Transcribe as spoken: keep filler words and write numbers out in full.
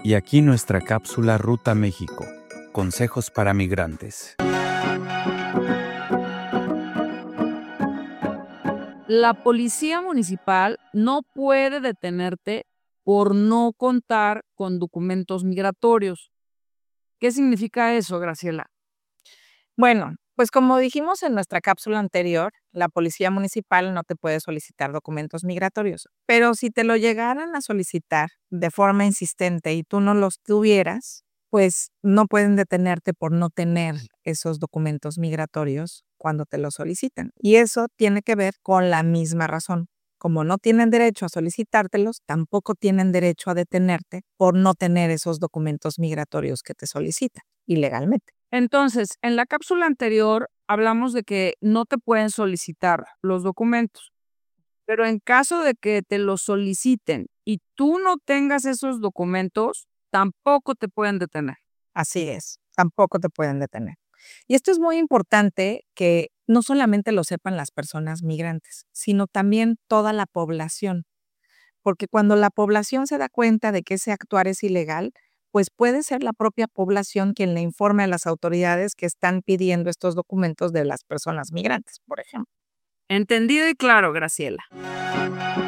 Y aquí nuestra cápsula Ruta México. Consejos para migrantes. La policía municipal no puede detenerte por no contar con documentos migratorios. ¿Qué significa eso, Graciela? Bueno, pues como dijimos en nuestra cápsula anterior, la policía municipal no te puede solicitar documentos migratorios, pero si te lo llegaran a solicitar de forma insistente y tú no los tuvieras, pues no pueden detenerte por no tener esos documentos migratorios cuando te los solicitan. Y eso tiene que ver con la misma razón. Como no tienen derecho a solicitártelos, tampoco tienen derecho a detenerte por no tener esos documentos migratorios que te solicitan ilegalmente. Entonces, en la cápsula anterior hablamos de que no te pueden solicitar los documentos, pero en caso de que te los soliciten y tú no tengas esos documentos, tampoco te pueden detener. Así es, tampoco te pueden detener. Y esto es muy importante que no solamente lo sepan las personas migrantes, sino también toda la población, porque cuando la población se da cuenta de que ese actuar es ilegal, pues puede ser la propia población quien le informe a las autoridades que están pidiendo estos documentos de las personas migrantes, por ejemplo. Entendido y claro, Graciela.